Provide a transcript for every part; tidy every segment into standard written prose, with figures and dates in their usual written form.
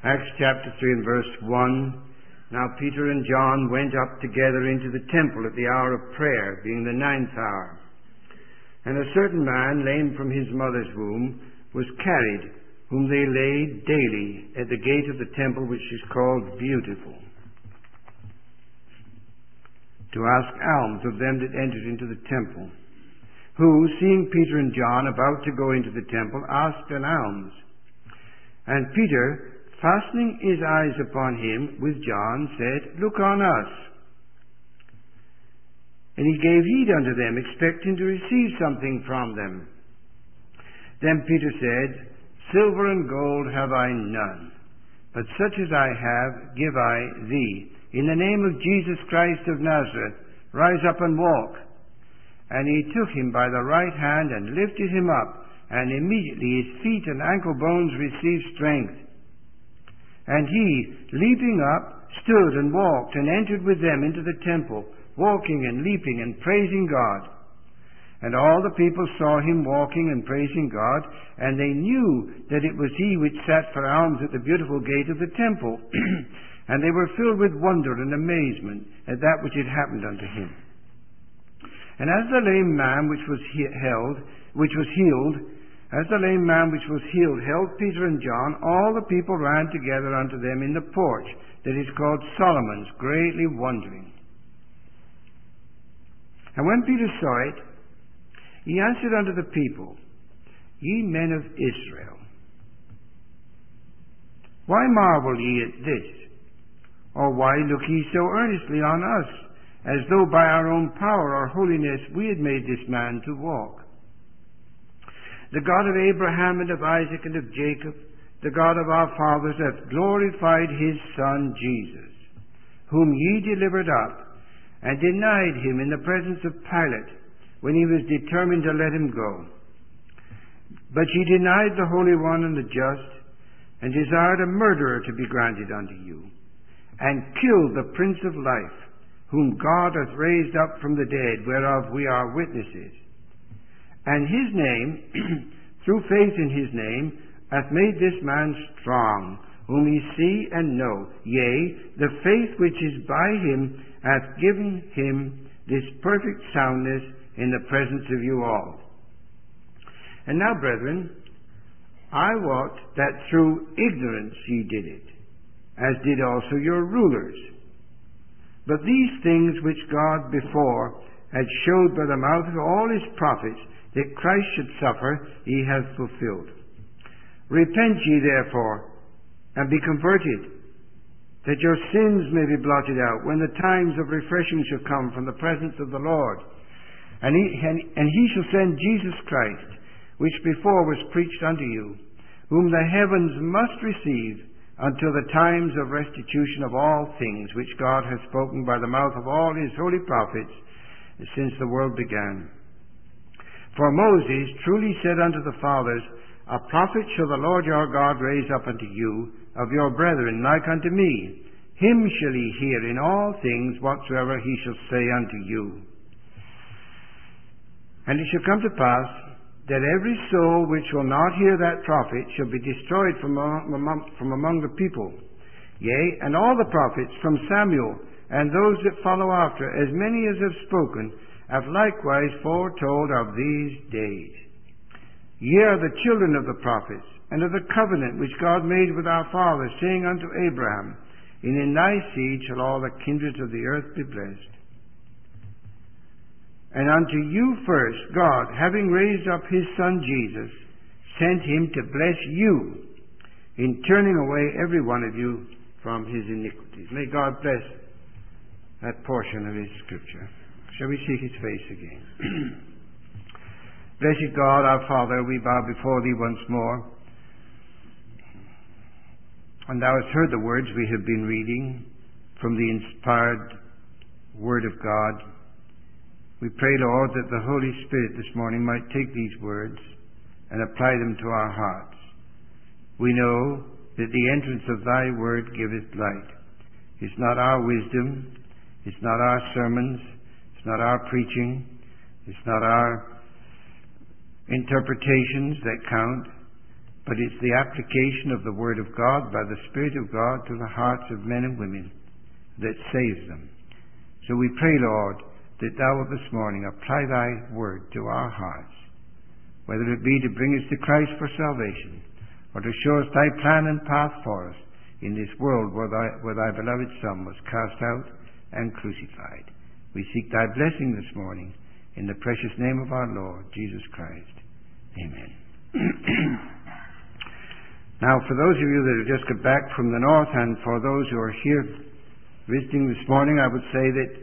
Acts chapter 3 and verse 1. Now Peter and John went up together into the temple at the hour of prayer, being the 9th hour. And a certain man, lame from his mother's womb, was carried, whom they laid daily at the gate of the temple, which is called Beautiful, to ask alms of them that entered into the temple, who, seeing Peter and John about to go into the temple, asked an alms. And Peter, fastening his eyes upon him with John, said, Look on us. And he gave heed unto them, expecting to receive something from them. Then Peter said, Silver and gold have I none, but such as I have give I thee. In the name of Jesus Christ of Nazareth, rise up and walk. And he took him by the right hand and lifted him up, and immediately his feet and ankle bones received strength. And he, leaping up, stood and walked and entered with them into the temple, walking and leaping and praising God. And all the people saw him walking and praising God, and they knew that it was he which sat for alms at the beautiful gate of the temple. And they were filled with wonder and amazement at that which had happened unto him. And as the lame man which was healed held Peter and John, all the people ran together unto them in the porch that is called Solomon's, greatly wondering. And when Peter saw it, he answered unto the people, Ye men of Israel, why marvel ye at this? Or why look ye so earnestly on us, as though by our own power or holiness we had made this man to walk? The God of Abraham and of Isaac and of Jacob, the God of our fathers, hath glorified his Son Jesus, whom ye delivered up, and denied him in the presence of Pilate, when he was determined to let him go. But ye denied the Holy One and the just, and desired a murderer to be granted unto you, and killed the Prince of Life, whom God hath raised up from the dead, whereof we are witnesses. And his name, through faith in his name, hath made this man strong, whom ye see and know. Yea, the faith which is by him hath given him this perfect soundness in the presence of you all. And now, brethren, I wot that through ignorance ye did it, as did also your rulers. But these things which God before had showed by the mouth of all his prophets, that Christ should suffer, he hath fulfilled. Repent ye therefore, and be converted, that your sins may be blotted out, when the times of refreshing shall come from the presence of the Lord. And he shall send Jesus Christ, which before was preached unto you, whom the heavens must receive until the times of restitution of all things, which God hath spoken by the mouth of all his holy prophets, since the world began. For Moses truly said unto the fathers, A prophet shall the Lord your God raise up unto you, of your brethren like unto me. Him shall ye hear in all things whatsoever he shall say unto you. And it shall come to pass that every soul which will not hear that prophet shall be destroyed from among the people. Yea, and all the prophets from Samuel and those that follow after, as many as have spoken, have likewise foretold of these days. Ye are the children of the prophets, and of the covenant which God made with our fathers, saying unto Abraham, And in thy seed shall all the kindreds of the earth be blessed. And unto you first, God, having raised up his Son Jesus, sent him to bless you, in turning away every one of you from his iniquities. May God bless that portion of his scripture. Shall we seek his face again? Blessed God, our Father, we bow before thee once more. And thou hast heard the words we have been reading from the inspired Word of God. We pray, Lord, that the Holy Spirit this morning might take these words and apply them to our hearts. We know that the entrance of thy word giveth light. It's not our wisdom, it's not our sermons, it's not our preaching, it's not our interpretations that count, but it's the application of the Word of God by the Spirit of God to the hearts of men and women that saves them. So we pray, Lord, that Thou wilt this morning apply Thy Word to our hearts, whether it be to bring us to Christ for salvation, or to show us Thy plan and path for us in this world where Thy beloved Son was cast out and crucified. We seek Thy blessing this morning in the precious name of our Lord Jesus Christ. Amen. Now, for those of you that have just got back from the north, and for those who are here visiting this morning, I would say that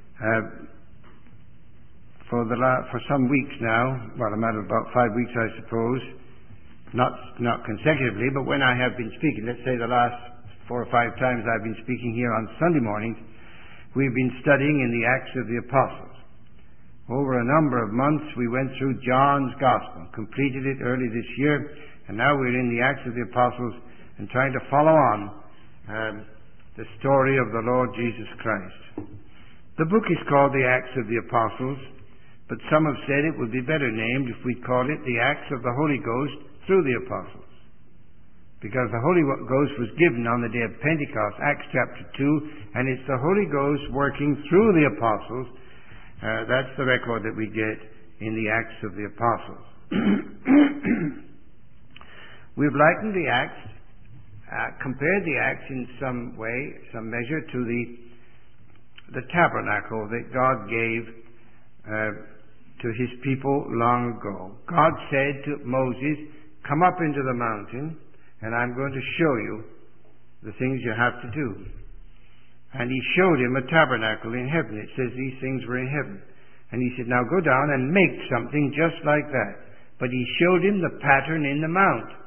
for some weeks now, well, a matter of about 5 weeks, I suppose, not consecutively, but when I have been speaking, let's say the last 4 or 5 times I've been speaking here on Sunday mornings, we've been studying in the Acts of the Apostles. Over a number of months, we went through John's Gospel, completed it early this year, and now we're in the Acts of the Apostles and trying to follow on the story of the Lord Jesus Christ. The book is called the Acts of the Apostles, but some have said it would be better named if we called it the Acts of the Holy Ghost through the Apostles, because the Holy Ghost was given on the day of Pentecost, Acts chapter 2, and it's the Holy Ghost working through the Apostles. That's the record that we get in the Acts of the Apostles. We've likened the Acts, compared the Acts in some way, some measure, to the tabernacle that God gave to His people long ago. God said to Moses, "Come up into the mountain, and I'm going to show you the things you have to do." And He showed him a tabernacle in heaven. It says these things were in heaven. And He said, "Now go down and make something just like that." But He showed him the pattern in the mount.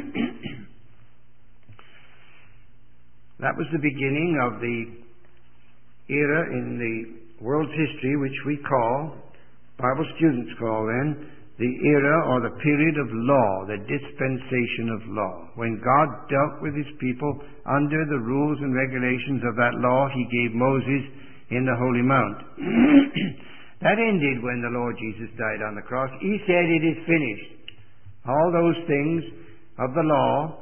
That was the beginning of the era in the world's history which we call, Bible students call then, the era or the period of law, the dispensation of law. When God dealt with His people under the rules and regulations of that law He gave Moses in the Holy Mount. That ended when the Lord Jesus died on the cross. He said, "It is finished." All those things of the law,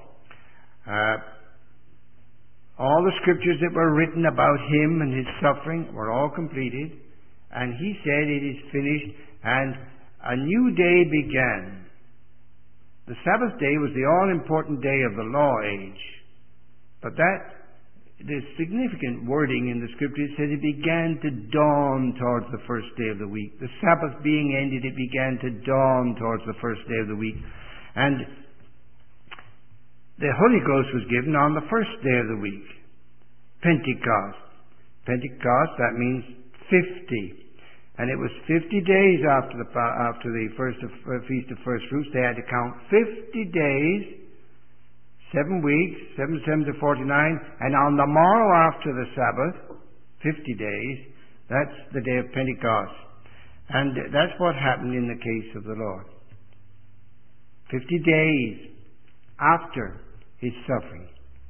all the scriptures that were written about Him and His suffering were all completed. And He said, "It is finished," and a new day began. The Sabbath day was the all-important day of the law age. But the significant wording in the Scripture said it began to dawn towards the first day of the week. The Sabbath being ended, it began to dawn towards the first day of the week. And the Holy Ghost was given on the first day of the week. Pentecost. Pentecost, that means 50. And it was 50 days after the Feast of First Fruits. They had to count 50 days, 7 weeks, 7 to 49, and on the morrow after the Sabbath, 50 days, that's the day of Pentecost. And that's what happened in the case of the Lord. 50 days after His suffering.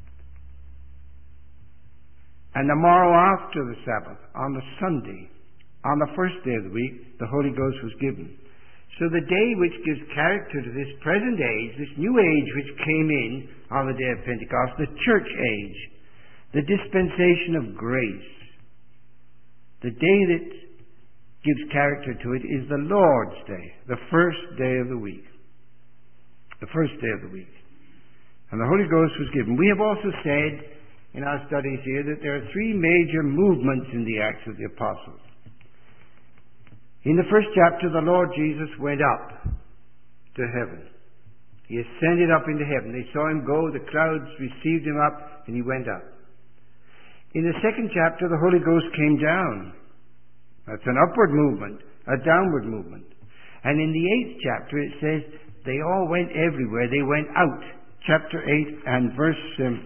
And the morrow after the Sabbath, on the Sunday, on the first day of the week, the Holy Ghost was given. So the day which gives character to this present age, this new age which came in on the day of Pentecost, the church age, the dispensation of grace, the day that gives character to it is the Lord's Day, the first day of the week. The first day of the week. And the Holy Ghost was given. We have also said in our studies here that there are 3 major movements in the Acts of the Apostles. In the first chapter, the Lord Jesus went up to heaven. He ascended up into heaven. They saw Him go, the clouds received Him up, and He went up. In the second chapter, the Holy Ghost came down. That's an upward movement, a downward movement. And in the 8th chapter, it says, they all went everywhere. They went out. Chapter 8 and verse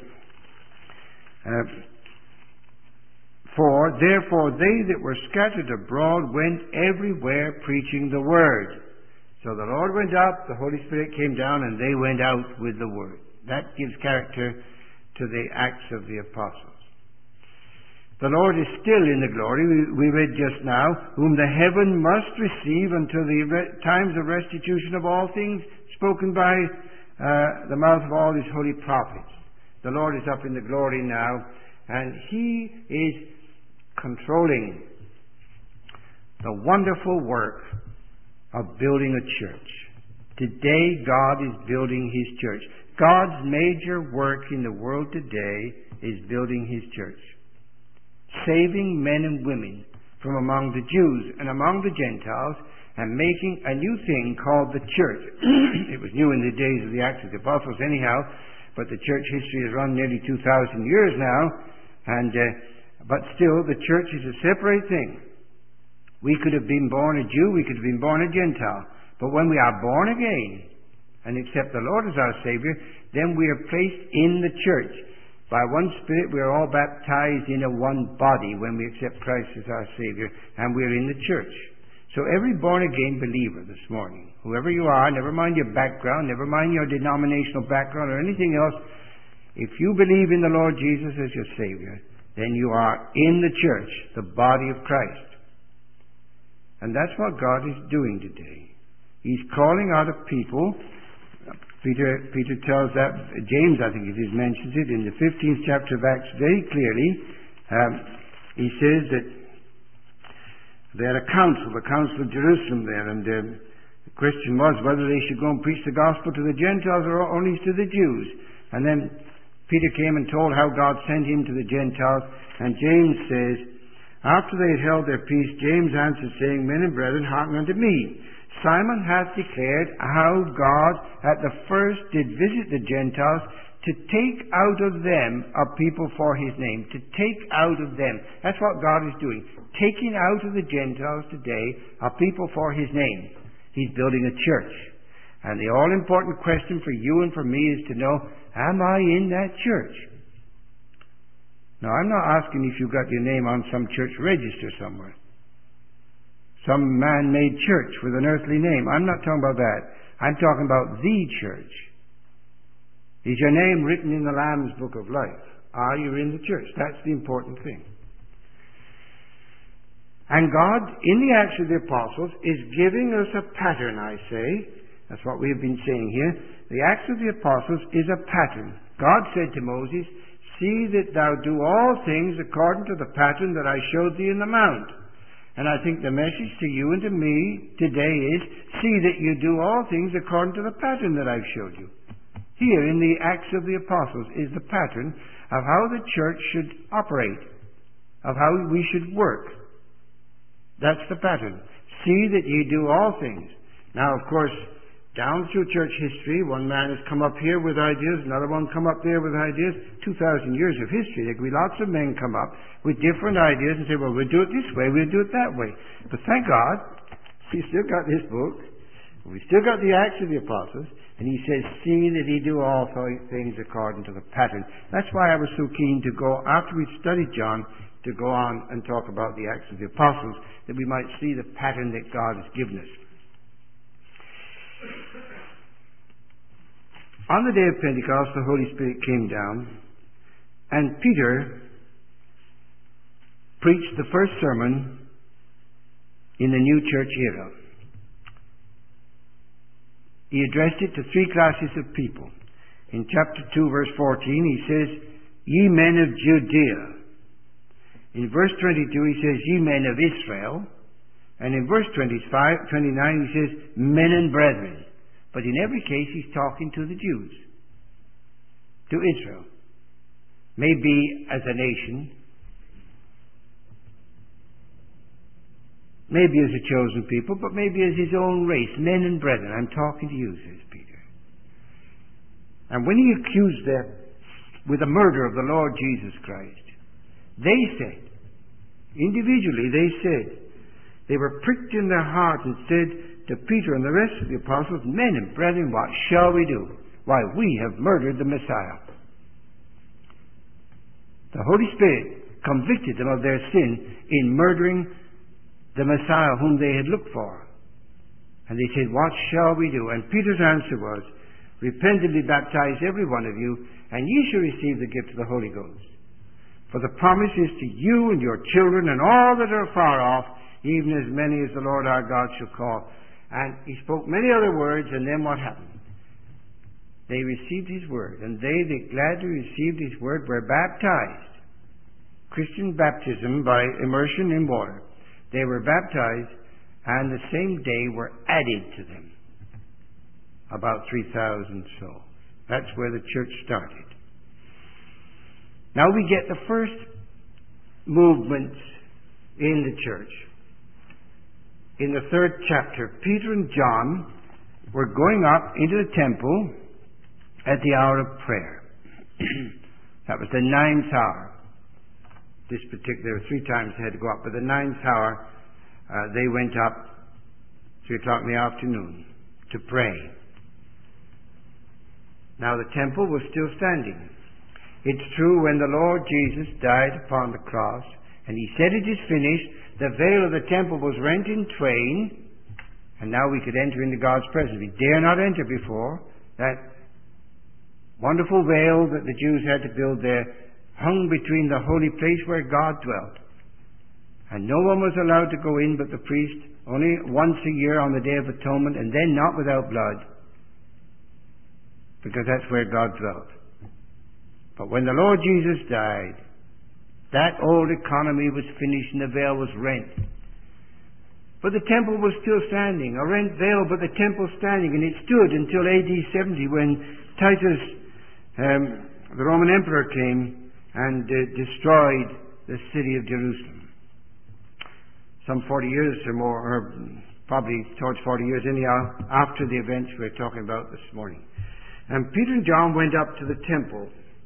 4, "Therefore they that were scattered abroad went everywhere preaching the Word." So the Lord went up, the Holy Spirit came down, and they went out with the Word. That gives character to the Acts of the Apostles. The Lord is still in the glory. We read just now, "Whom the heaven must receive until the times of restitution of all things spoken by the mouth of all his holy prophets. The Lord is up in the glory now, and he is controlling the wonderful work of building a church. Today, God is building his church. God's major work in the world today is building his church. Saving men and women from among the Jews and among the Gentiles, and making a new thing called the church. It was new in the days of the Acts of the Apostles anyhow, but the church history has run nearly 2,000 years now, but still the church is a separate thing. We could have been born a Jew, we could have been born a Gentile, but when we are born again and accept the Lord as our Savior, then we are placed in the church. By one Spirit we are all baptized in a one body when we accept Christ as our Savior, and we are in the church. So every born-again believer this morning, whoever you are, never mind your background, never mind your denominational background or anything else, if you believe in the Lord Jesus as your Savior, then you are in the church, the body of Christ. And that's what God is doing today. He's calling out a people. Peter tells that, James I think it is, mentions it in the 15th chapter of Acts very clearly. He says that they had a council, the Council of Jerusalem there, and the question was whether they should go and preach the gospel to the Gentiles or only to the Jews. And then Peter came and told how God sent him to the Gentiles, and James says, after they had held their peace, James answered, saying, Men and brethren, hearken unto me. Simon hath declared how God at the first did visit the Gentiles to take out of them a people for his name. To take out of them. That's what God is doing. Taking out of the Gentiles today a people for his name. He's building a church. And the all-important question for you and for me is to know, am I in that church? Now, I'm not asking if you got your name on some church register somewhere. Some man-made church with an earthly name. I'm not talking about that. I'm talking about the church. Is your name written in the Lamb's Book of Life? Are you in the church? That's the important thing. And God, in the Acts of the Apostles, is giving us a pattern, I say. That's what we have been saying here. The Acts of the Apostles is a pattern. God said to Moses, See that thou do all things according to the pattern that I showed thee in the mount. And I think the message to you and to me today is, see that you do all things according to the pattern that I've showed you. Here in the Acts of the Apostles is the pattern of how the church should operate, of how we should work. That's the pattern. See that ye do all things. Now, of course, down through church history, one man has come up here with ideas, another one come up there with ideas. 2,000 years of history, there could be lots of men come up with different ideas and say, well, we'll do it this way, we'll do it that way. But thank God, we still got this book, we still got the Acts of the Apostles, and he says, see that he do all things according to the pattern. That's why I was so keen to go, after we'd studied John, to go on and talk about the Acts of the Apostles, that we might see the pattern that God has given us. On the day of Pentecost, the Holy Spirit came down, and Peter preached the first sermon in the new church era. He addressed it to three classes of people. In chapter 2, verse 14, he says, Ye men of Judea. In verse 22, he says, Ye men of Israel. And in verse 29, he says, Men and brethren. But in every case, he's talking to the Jews, to Israel. Maybe as a nation, maybe as a chosen people, but maybe as his own race, men and brethren. I'm talking to you, says Peter. And when he accused them with the murder of the Lord Jesus Christ, they said, individually they said, they were pricked in their heart and said to Peter and the rest of the apostles, Men and brethren, what shall we do? Why, we have murdered the Messiah. The Holy Spirit convicted them of their sin in murdering the Messiah whom they had looked for. And they said, What shall we do? And Peter's answer was, Repent and be baptized, every one of you, and ye shall receive the gift of the Holy Ghost. For the promise is to you and your children and all that are far off, even as many as the Lord our God shall call. And he spoke many other words, and then what happened? they received His Word. And they that gladly received His Word were baptized. Christian baptism by immersion in water. They were baptized, and the same day were added to them. About 3,000 souls. That's where the church started. Now we get the first movements in the church. In the 3rd chapter, Peter and John were going up into the temple at the hour of prayer. That was the 9th hour. This particular, 3 times they had to go up, but the 9th hour they went up 3 o'clock in the afternoon to pray. Now the temple was still standing. It's true, when the Lord Jesus died upon the cross and He said it is finished, the veil of the temple was rent in twain, and now we could enter into God's presence. We dare not enter before. That wonderful veil that the Jews had to build there hung between the holy place where God dwelt. And no one was allowed to go in but the priest, only once a year on the Day of Atonement, and then not without blood, because that's where God dwelt. But when the Lord Jesus died, that old economy was finished and the veil was rent. But the temple was still standing, a rent veil, but the temple standing, and it stood until AD 70 when Titus, the Roman emperor, came and destroyed the city of Jerusalem. Some 40 years or more, or probably towards 40 years anyhow, after the events we're talking about this morning. And Peter and John went up to the temple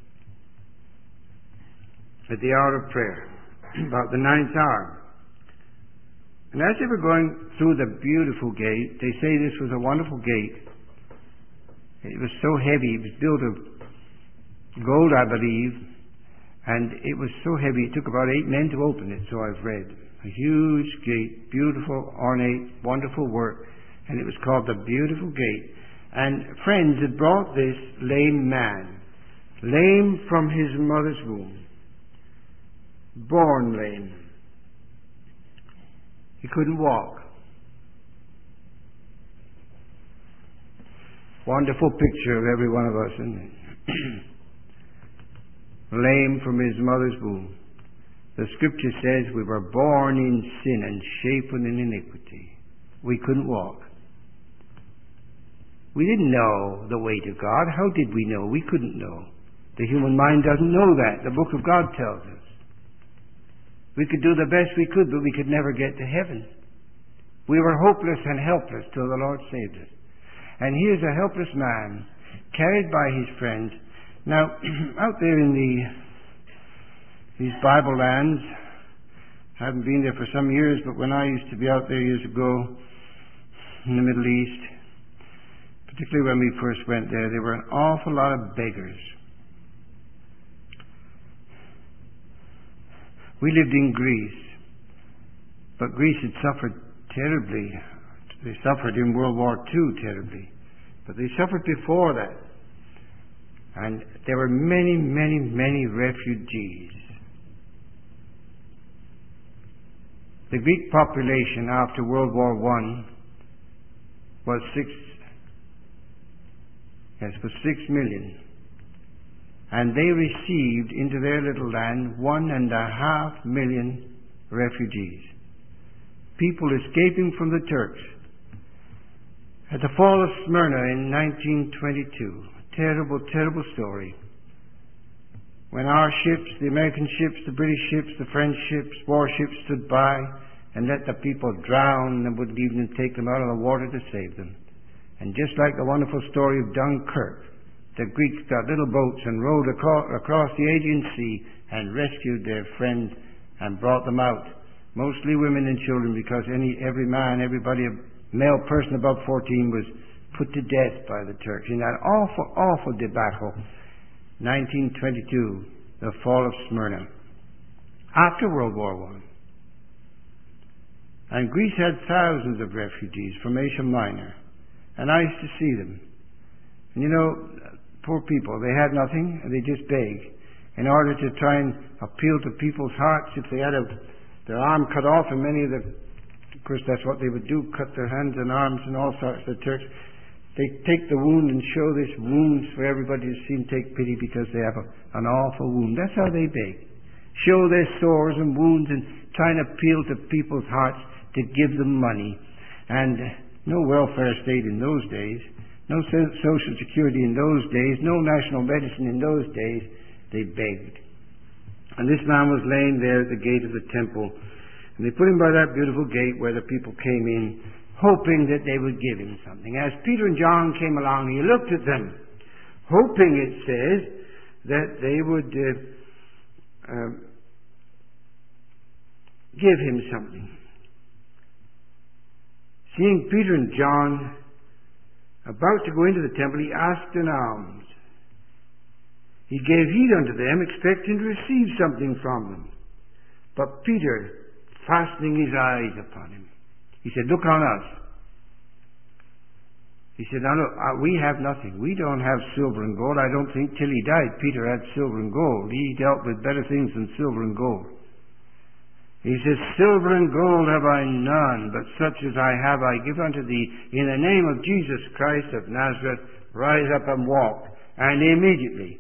at the hour of prayer, about the 9th hour. And as they were going through the beautiful gate, they say this was a wonderful gate. It was so heavy. It was built of gold, I believe, and it was so heavy it took about 8 men to open it, so I've read. A huge gate, beautiful, ornate, wonderful work, and it was called the Beautiful Gate. And friends had brought this lame man, lame from his mother's womb, born lame. He couldn't walk. Wonderful picture of every one of us, isn't it? Lame from his mother's womb. The scripture says we were born in sin and shapen in iniquity. We couldn't walk. We didn't know the way to God. How did we know? We couldn't know. The human mind doesn't know that. The book of God tells us. We could do the best we could, but we could never get to heaven. We were hopeless and helpless till the Lord saved us. And here's a helpless man, carried by his friends. Now, out there in these Bible lands, I haven't been there for some years, but when I used to be out there years ago in the Middle East, particularly when we first went there were an awful lot of beggars. We lived in Greece, but Greece had suffered terribly. They suffered in World War II terribly, but they suffered before that. And there were many, many, many refugees. The Greek population after World War I was 6 million. And they received into their little land 1.5 million refugees. People escaping from the Turks. At the fall of Smyrna in 1922, terrible, terrible story. When our ships, the American ships, the British ships, the French ships, warships stood by and let the people drown and wouldn't even take them out of the water to save them. And just like the wonderful story of Dunkirk, the Greeks got little boats and rowed across the Aegean Sea and rescued their friends and brought them out. Mostly women and children, because every male person above 14 was put to death by the Turks in that awful, awful debacle. 1922, the fall of Smyrna. After World War I. And Greece had thousands of refugees from Asia Minor. And I used to see them. And you know, poor people, they had nothing, and they just beg. In order to try and appeal to people's hearts, if they had their arm cut off, and many of course that's what they would do, cut their hands and arms and all sorts of Turks. They take the wound and show this wound for everybody to see and take pity because they have an awful wound. That's how they beg. Show their sores and wounds and try and appeal to people's hearts to give them money. And no welfare state in those days, no social security in those days, no national medicine in those days. They begged. And this man was laying there at the gate of the temple. And they put him by that beautiful gate where the people came in, hoping that they would give him something. As Peter and John came along, he looked at them, hoping, it says, that they would give him something. Seeing Peter and John about to go into the temple, he asked an alms. He gave heed unto them, expecting to receive something from them. But Peter, fastening his eyes upon him, he said, "Look on us." He said, "Now look, we have nothing. We don't have silver and gold. I don't think till he died Peter had silver and gold. He dealt with better things than silver and gold." He says, "Silver and gold have I none, but such as I have I give unto thee. In the name of Jesus Christ of Nazareth, rise up and walk." And immediately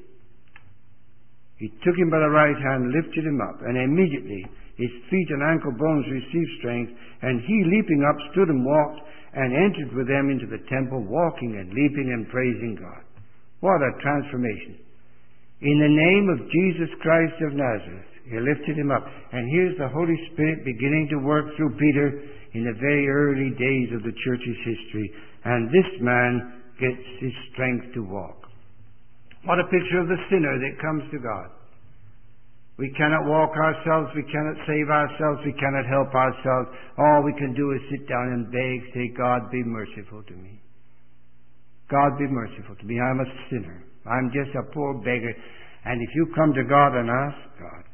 he took him by the right hand, lifted him up, and immediately his feet and ankle bones received strength, and he, leaping up, stood and walked, and entered with them into the temple, walking and leaping and praising God. What a transformation. In the name of Jesus Christ of Nazareth, he lifted him up. And here's the Holy Spirit beginning to work through Peter in the very early days of the church's history. And this man gets his strength to walk. What a picture of the sinner that comes to God. We cannot walk ourselves, we cannot save ourselves, we cannot help ourselves. All we can do is sit down and beg, say, "God, be merciful to me. God, be merciful to me. I'm a sinner. I'm just a poor beggar." And if you come to God and ask God,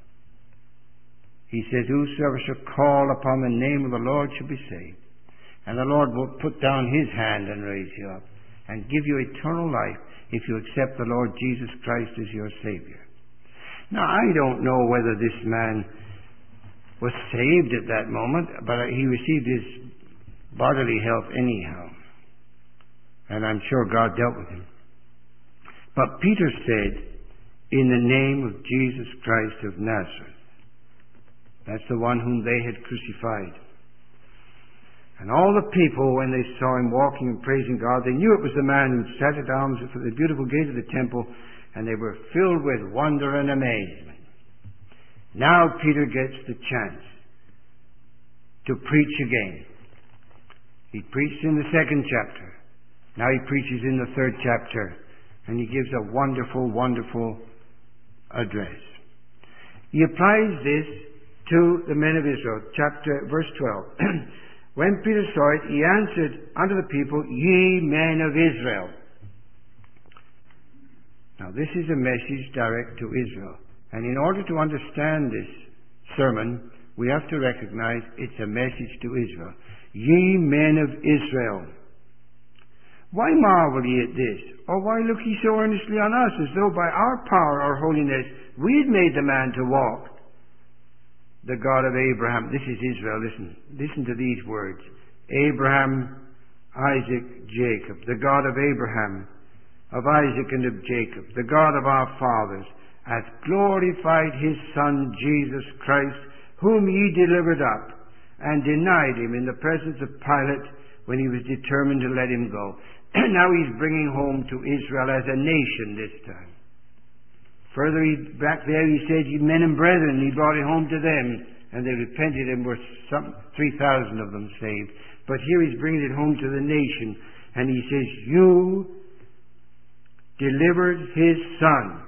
He says, "Whosoever shall call upon the name of the Lord shall be saved." And the Lord will put down His hand and raise you up and give you eternal life if you accept the Lord Jesus Christ as your Savior. Now, I don't know whether this man was saved at that moment, but he received his bodily health anyhow. And I'm sure God dealt with him. But Peter said, "In the name of Jesus Christ of Nazareth." That's the one whom they had crucified. And all the people, when they saw him walking and praising God, they knew it was the man who sat at arms at the beautiful gate of the temple, and they were filled with wonder and amazement. Now Peter gets the chance to preach again. He preached in the second chapter. Now he preaches in the third chapter, and he gives a wonderful, wonderful address. He applies this to the men of Israel. Verse 12. When Peter saw it, he answered unto the people, "Ye men of Israel." Now this is a message direct to Israel. And in order to understand this sermon, we have to recognize it's a message to Israel. "Ye men of Israel, why marvel ye at this? Or why look ye so earnestly on us, as though by our power or holiness we had made the man to walk? The God of Abraham," this is Israel, listen to these words. "Abraham, Isaac, Jacob, the God of Abraham, of Isaac and of Jacob, the God of our fathers, hath glorified his Son Jesus Christ, whom ye delivered up, and denied him in the presence of Pilate when he was determined to let him go." Now he's bringing home to Israel as a nation this time. Further, back there he said, "Ye men and brethren," he brought it home to them, and they repented and were 3,000 of them saved. But here he's bringing it home to the nation, and he says, "You delivered his Son."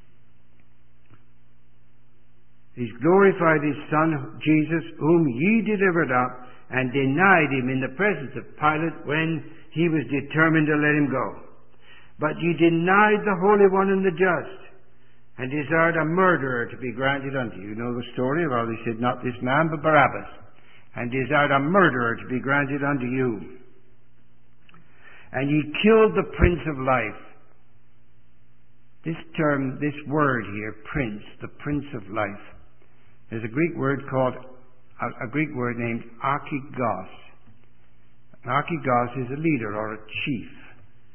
He's glorified his Son, Jesus, whom ye delivered up, and denied him in the presence of Pilate when he was determined to let him go. But ye denied the Holy One and the Just, and desired a murderer to be granted unto you. You know the story of how they said, "Not this man, but Barabbas," and desired a murderer to be granted unto you. And ye killed the Prince of Life. This term, this word here, prince, the Prince of Life, there's a Greek word named archigos. An archigos is a leader or a chief.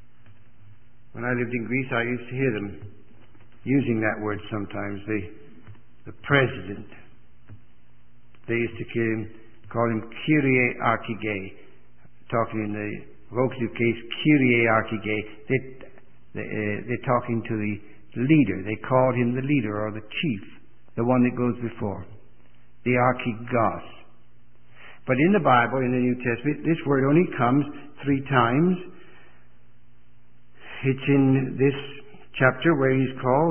When I lived in Greece, I used to hear them using that word sometimes. The president. They used to call him Kyrie Archige. Talking in the vocative case, Kyrie Archige. They're talking to the leader. They called him the leader or the chief, the one that goes before. The Archigos. But in the Bible, in the New Testament, this word only comes 3 times. It's in this chapter where he's called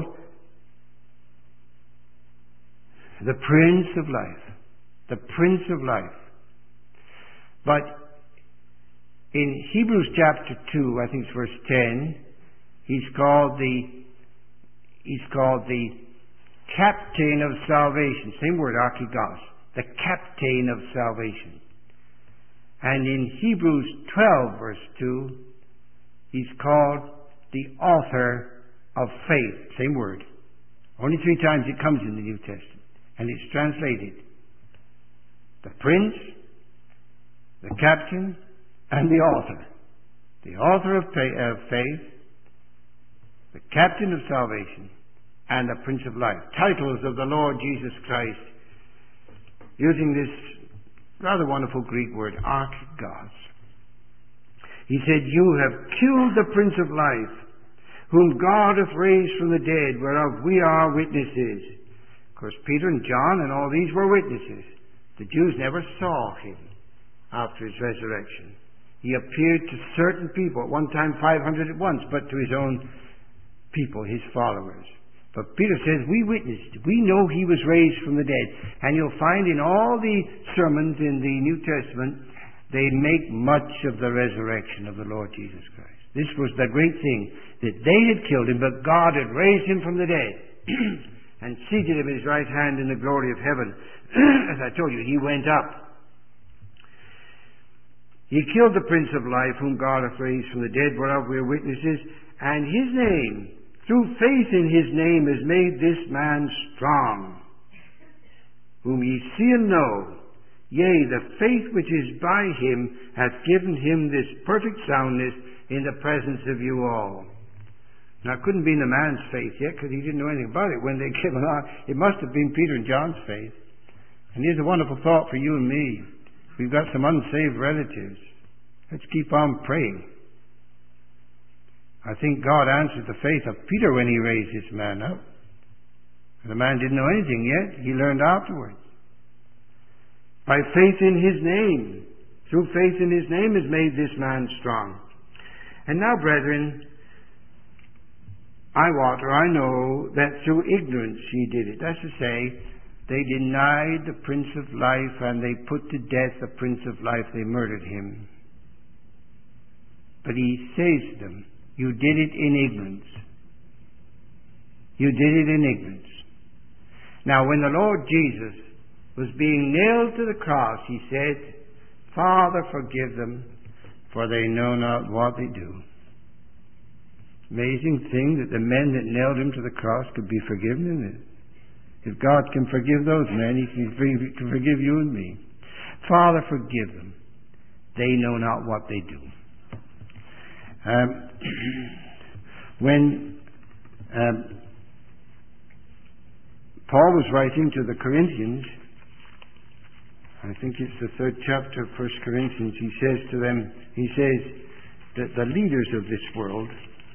the Prince of Life. The Prince of Life. But in Hebrews chapter 2, I think it's verse 10, he's called the Captain of Salvation. Same word, Archigos. The Captain of Salvation. And in Hebrews 12, verse 2, he's called the Author of Faith. Same word. Only 3 times it comes in the New Testament. And it's translated the Prince, the Captain, and the Author. The Author of Faith, the Captain of Salvation, and the Prince of Life. Titles of the Lord Jesus Christ, using this rather wonderful Greek word, Archigos. He said, "You have killed the Prince of Life, whom God hath raised from the dead, whereof we are witnesses." Of course, Peter and John and all these were witnesses. The Jews never saw him after his resurrection. He appeared to certain people, at one time 500 at once, but to his own people, his followers. But Peter says, we witnessed. We know he was raised from the dead. And you'll find in all the sermons in the New Testament, they make much of the resurrection of the Lord Jesus Christ. This was the great thing, that they had killed him, but God had raised him from the dead and seated him at his right hand in the glory of heaven. As I told you, he went up. He killed the Prince of Life, whom God hath raised from the dead, whereof we are witnesses, and his name, through faith in his name, has made this man strong, whom ye see and know. Yea, the faith which is by him hath given him this perfect soundness in the presence of you all. Now, it couldn't be in the man's faith yet, because he didn't know anything about it when they came along. It must have been Peter and John's faith. And here's a wonderful thought for you and me. We've got some unsaved relatives. Let's keep on praying. I think God answered the faith of Peter when he raised this man up. The man didn't know anything yet. He learned afterwards. By faith in his name. Through faith in his name has made this man strong. And now, brethren, I know that through ignorance ye did it. That's to say, they denied the Prince of Life, and they put to death the Prince of Life. They murdered him. But he says to them, you did it in ignorance. You did it in ignorance. Now, when the Lord Jesus was being nailed to the cross, he said, Father, forgive them, for they know not what they do. Amazing thing that the men that nailed him to the cross could be forgiven, isn't it? If God can forgive those men, he can forgive you and me. Father, forgive them. They know not what they do. When Paul was writing to the Corinthians, I think it's the 3rd chapter of 1 Corinthians, he says to them, he says that the leaders of this world,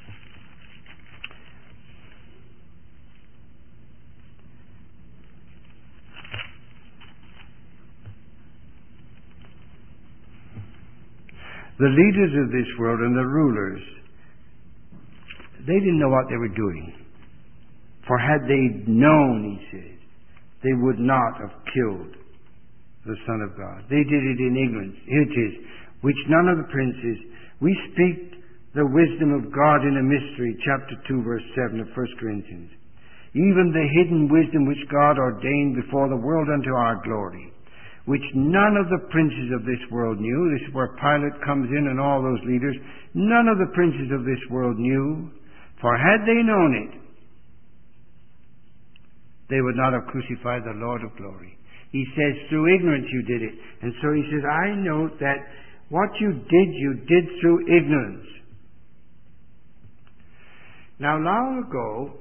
of this world and the rulers, they didn't know what they were doing. For had they known, he says, they would not have killed the Son of God. They did it in ignorance. Here it is, which none of the princes, we speak the wisdom of God in a mystery, chapter 2, verse 7 of 1 Corinthians. Even the hidden wisdom which God ordained before the world unto our glory, which none of the princes of this world knew. This is where Pilate comes in and all those leaders. None of the princes of this world knew, for had they known it, they would not have crucified the Lord of glory. He says, through ignorance you did it. And so he says, I note that what you did through ignorance. Now, long ago,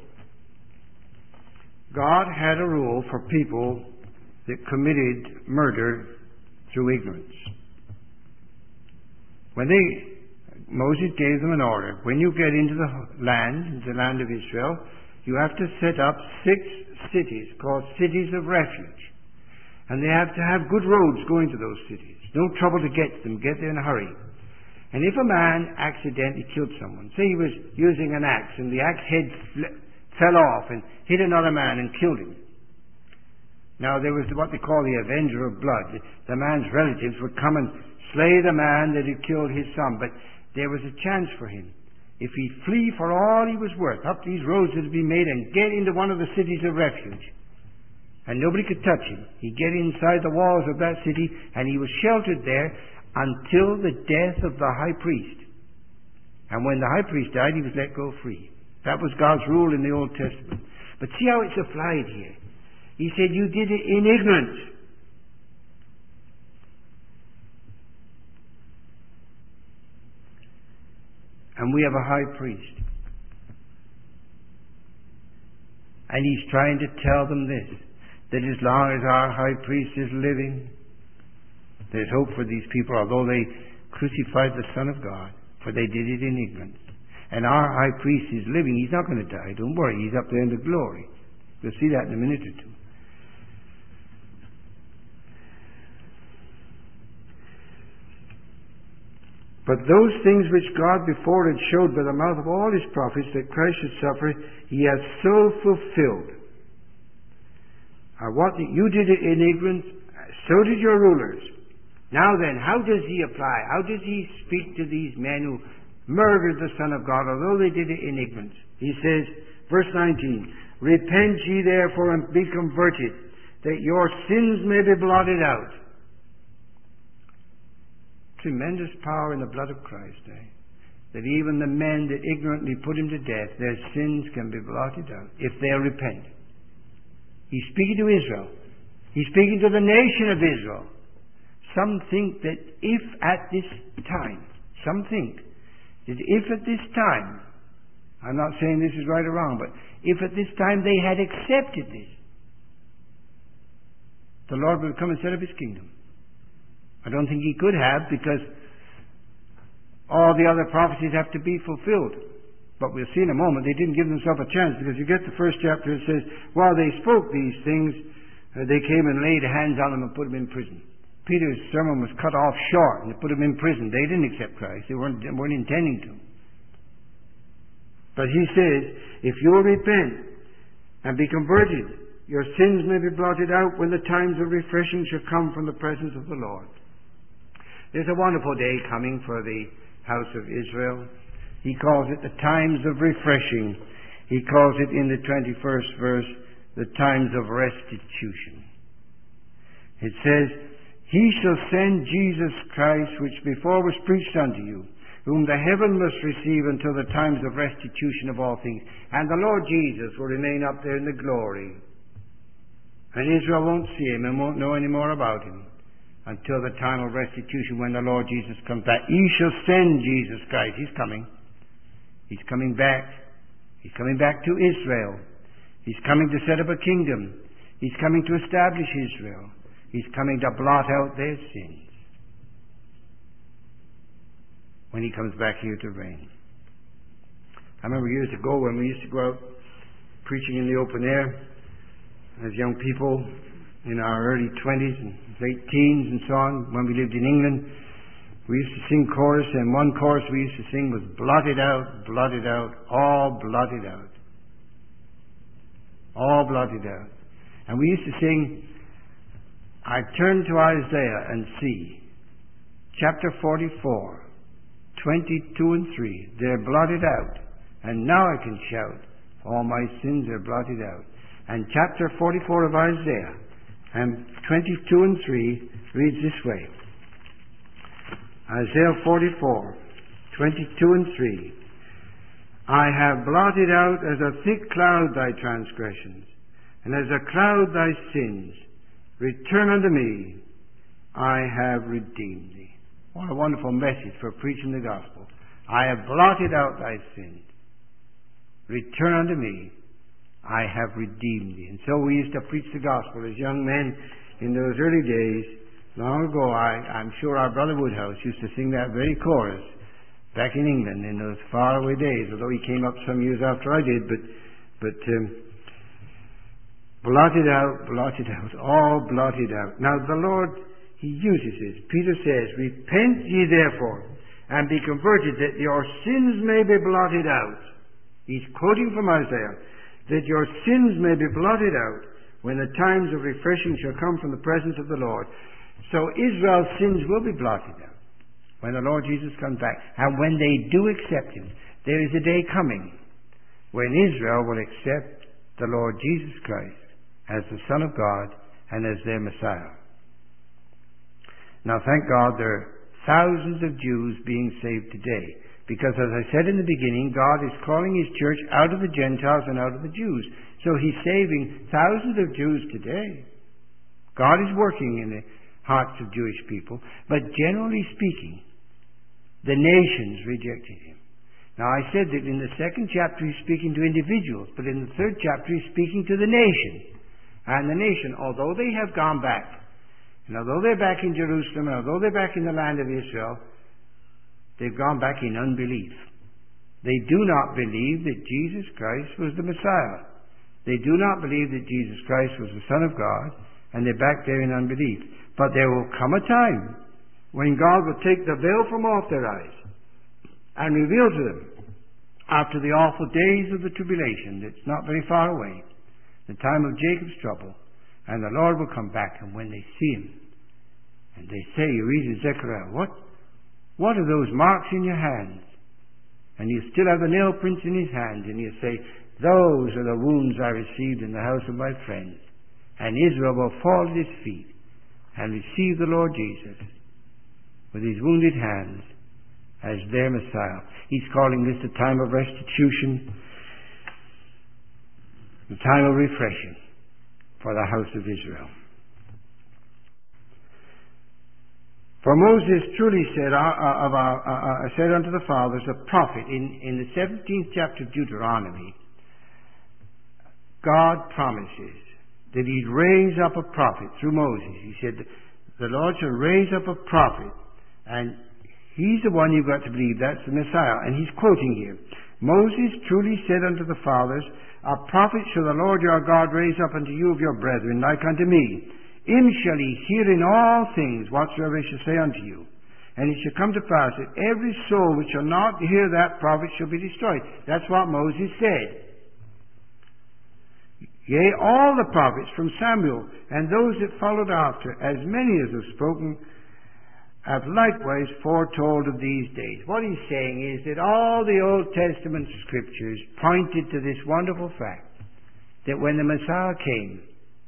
God had a rule for people that committed murder through ignorance. Moses gave them an order. When you get into the land of Israel, you have to set up 6 cities called cities of refuge. And they have to have good roads going to those cities. No trouble to get to them. Get there in a hurry. And if a man accidentally killed someone, say he was using an axe and the axe head fell off and hit another man and killed him. Now there was what they call the avenger of blood. The man's relatives would come and slay the man that had killed his son, but there was a chance for him. If he'd flee for all he was worth up these roads that had been made and get into one of the cities of refuge, and nobody could touch him, he'd get inside the walls of that city and he was sheltered there until the death of the high priest. And when the high priest died, he was let go free. That was God's rule in the Old Testament. But see how it's applied here. He said, you did it in ignorance. And we have a high priest. And he's trying to tell them this, that as long as our high priest is living, there's hope for these people, although they crucified the Son of God, for they did it in ignorance. And our high priest is living. He's not going to die. Don't worry. He's up there in the glory. You'll see that in a minute or two. But those things which God before had showed by the mouth of all his prophets that Christ should suffer, he has so fulfilled. You did it in ignorance, so did your rulers. Now then, how does he apply? How does he speak to these men who murdered the Son of God, although they did it in ignorance? He says, verse 19, repent ye therefore and be converted, that your sins may be blotted out. Tremendous power in the blood of Christ, that even the men that ignorantly put him to death, their sins can be blotted out if they'll repent. He's speaking to Israel. He's speaking to the nation of Israel. Some think that if at this time, I'm not saying this is right or wrong, but if at this time they had accepted this, the Lord would come and set up his kingdom. I don't think he could have, because all the other prophecies have to be fulfilled. But we'll see in a moment, they didn't give themselves a chance, because you get the first chapter, it says, while they spoke these things, they came and laid hands on them and put them in prison. Peter's sermon was cut off short, and they put him in prison. They didn't accept Christ. They weren't intending to. But he says, if you will repent and be converted, your sins may be blotted out when the times of refreshing shall come from the presence of the Lord. There's a wonderful day coming for the house of Israel. He calls it the times of refreshing. He calls it in the 21st verse, the times of restitution. It says, he shall send Jesus Christ, which before was preached unto you, whom the heaven must receive until the times of restitution of all things. And the Lord Jesus will remain up there in the glory. And Israel won't see him and won't know any more about him until the time of restitution, when the Lord Jesus comes back. He shall send Jesus Christ. He's coming. He's coming back. He's coming back to Israel. He's coming to set up a kingdom. He's coming to establish Israel. He's coming to blot out their sins when he comes back here to reign. I remember years ago when we used to go out preaching in the open air as young people in our early 20s and late teens and so on. When we lived in England, we used to sing chorus, and one chorus we used to sing was blotted out, all blotted out. All blotted out. And we used to sing, I turn to Isaiah and see, chapter 44, 22 and 3, they're blotted out, and now I can shout, all my sins are blotted out. And chapter 44 of Isaiah, and 22 and 3 reads this way. Isaiah 44, 22 and 3. I have blotted out as a thick cloud thy transgressions, and as a cloud thy sins. Return unto me, I have redeemed thee. What a wonderful message for preaching the gospel. I have blotted out thy sins. return unto me. I have redeemed thee. And so we used to preach the gospel as young men in those early days. Long ago, I'm sure our brother Woodhouse used to sing that very chorus back in England in those faraway days, although he came up some years after I did, but blotted out, all blotted out. Now the Lord, He uses this. Peter says, repent ye therefore, and be converted, that your sins may be blotted out. He's quoting from Isaiah, that your sins may be blotted out when the times of refreshing shall come from the presence of the Lord. So Israel's sins will be blotted out when the Lord Jesus comes back. And when they do accept Him, there is a day coming when Israel will accept the Lord Jesus Christ as the Son of God and as their Messiah. Now thank God there are thousands of Jews being saved today, because as I said in the beginning, God is calling His church out of the Gentiles and out of the Jews. So He's saving thousands of Jews today. God is working in the hearts of Jewish people, but generally speaking, the nations rejected Him. Now I said that in the second chapter He's speaking to individuals, but in the third chapter He's speaking to the nation. And the nation, although they have gone back, and although they're back in Jerusalem, and although they're back in the land of Israel, they've gone back in unbelief. They do not believe that Jesus Christ was the Messiah. They do not believe that Jesus Christ was the Son of God, and they're back there in unbelief. But there will come a time when God will take the veil from off their eyes and reveal to them, after the awful days of the tribulation that's not very far away, the time of Jacob's trouble, and the Lord will come back, and when they see Him, and they say, you read in Zechariah, what are those marks in your hands? And you still have the nail prints in His hands, and you say, those are the wounds I received in the house of my friends. And Israel will fall at His feet and receive the Lord Jesus with His wounded hands as their Messiah. He's calling this the time of restitution, the time of refreshing for the house of Israel. For Moses truly said unto the fathers, a prophet, in the 17th chapter of Deuteronomy, God promises that He'd raise up a prophet through Moses. He said, the Lord shall raise up a prophet, and He's the one you've got to believe. That's the Messiah. And He's quoting here. Moses truly said unto the fathers, a prophet shall the Lord your God raise up unto you of your brethren, like unto me. Him shall ye hear in all things whatsoever he shall say unto you. And it shall come to pass that every soul which shall not hear that prophet shall be destroyed. That's what Moses said. Yea, all the prophets from Samuel and those that followed after, as many as have spoken, have likewise foretold of these days. What he's saying is that all the Old Testament scriptures pointed to this wonderful fact, that when the Messiah came,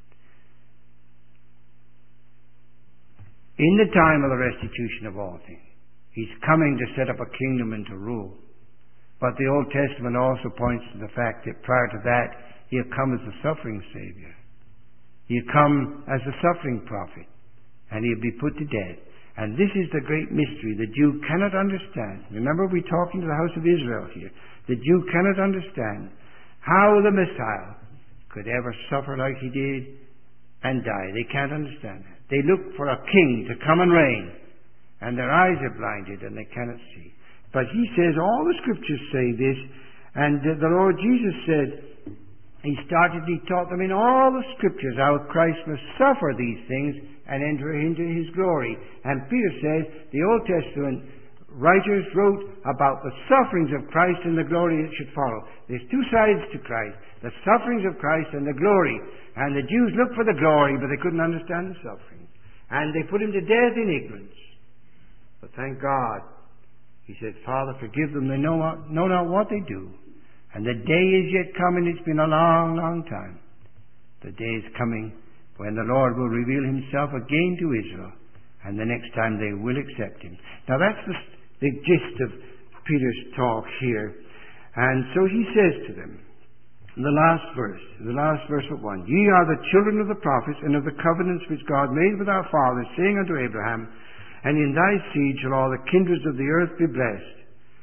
in the time of the restitution of all things, He's coming to set up a kingdom and to rule. But the Old Testament also points to the fact that prior to that, He'll come as a suffering Savior. He'll come as a suffering prophet, and He'll be put to death. And this is the great mystery the Jew cannot understand. Remember, we're talking to the house of Israel here. The Jew cannot understand how the Messiah could ever suffer like He did and die. They can't understand that. They look for a king to come and reign, and their eyes are blinded and they cannot see. But He says all the scriptures say this, and the Lord Jesus said, He taught them in all the scriptures how Christ must suffer these things and enter into His glory. And Peter says the Old Testament writers wrote about the sufferings of Christ and the glory that should follow. There's two sides to Christ, the sufferings of Christ and the glory. And the Jews looked for the glory, but they couldn't understand the suffering. And they put Him to death in ignorance. But thank God, He said, Father, forgive them, they know not what they do. And the day is yet coming. It's been a long, long time. The day is coming when the Lord will reveal Himself again to Israel. And the next time they will accept Him. Now that's the gist of Peter's talk here. And so he says to them, in the last verse of 1, Ye are the children of the prophets and of the covenants which God made with our fathers, saying unto Abraham, And in thy seed shall all the kindreds of the earth be blessed.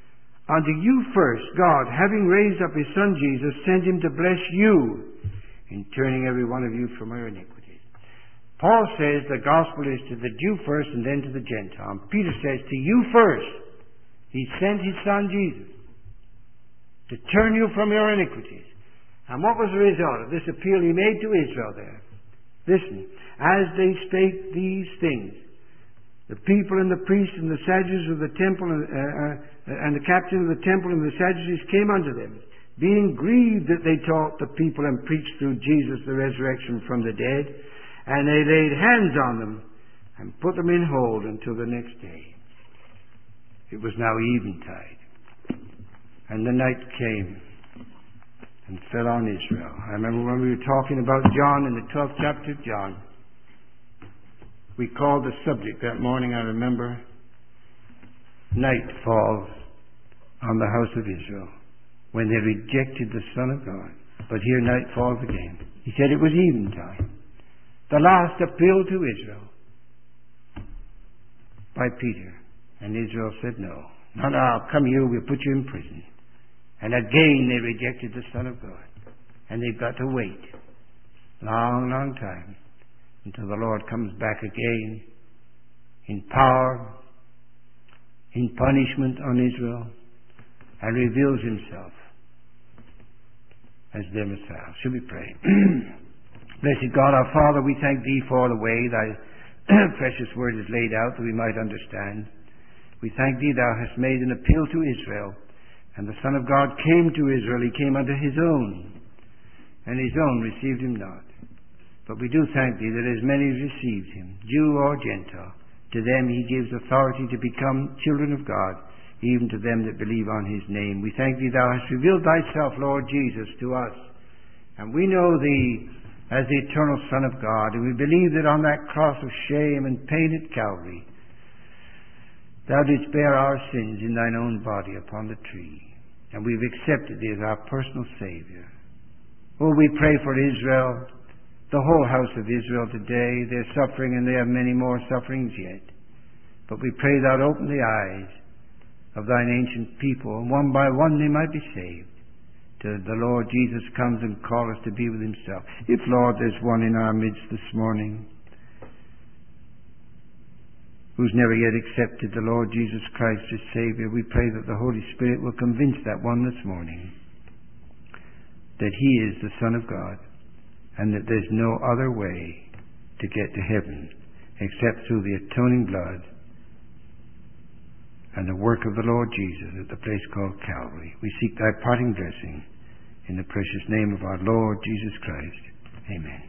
unto you first, God, having raised up his Son Jesus, sent him to bless you in turning every one of you from your iniquities. Paul says the gospel is to the Jew first and then to the Gentile. And Peter says to you first, he sent his Son Jesus to turn you from your iniquities. And what was the result of this appeal he made to Israel there? Listen, as they spake these things, the people and the priests and the Sadducees of the temple and the captain of the temple and the Sadducees came unto them, being grieved that they taught the people and preached through Jesus the resurrection from the dead. And they laid hands on them and put them in hold until the next day. It was now eventide, and the night came and fell on Israel. I remember when we were talking about John in the 12th chapter of John, we called the subject that morning, I remember, night falls on the house of Israel when they rejected the Son of God. But here night falls again. He said it was eventide. The last appeal to Israel by Peter. And Israel said, no. No, come here, we'll put you in prison. And again they rejected the Son of God. And they've got to wait. Long, long time. Until the Lord comes back again. In power. In punishment on Israel. And reveals himself as their Messiah. Should we pray? Blessed God, our Father, we thank thee for the way thy precious word is laid out that we might understand. We thank thee thou hast made an appeal to Israel, and the Son of God came to Israel. He came unto his own, and his own received him not. But we do thank thee that as many as received him, Jew or Gentile, to them he gives authority to become children of God, even to them that believe on his name. We thank thee thou hast revealed thyself, Lord Jesus, to us, and we know thee as the eternal Son of God. And we believe that on that cross of shame and pain at Calvary, thou didst bear our sins in thine own body upon the tree. And we've accepted thee as our personal Savior. Oh, we pray for Israel, the whole house of Israel today. They're suffering, and they have many more sufferings yet. But we pray thou open the eyes of thine ancient people, and one by one they might be saved. Till the Lord Jesus comes and calls us to be with himself. If, Lord, there's one in our midst this morning who's never yet accepted the Lord Jesus Christ as Savior, we pray that the Holy Spirit will convince that one this morning that he is the Son of God and that there's no other way to get to heaven except through the atoning blood and the work of the Lord Jesus at the place called Calvary. We seek thy parting blessing in the precious name of our Lord Jesus Christ. Amen.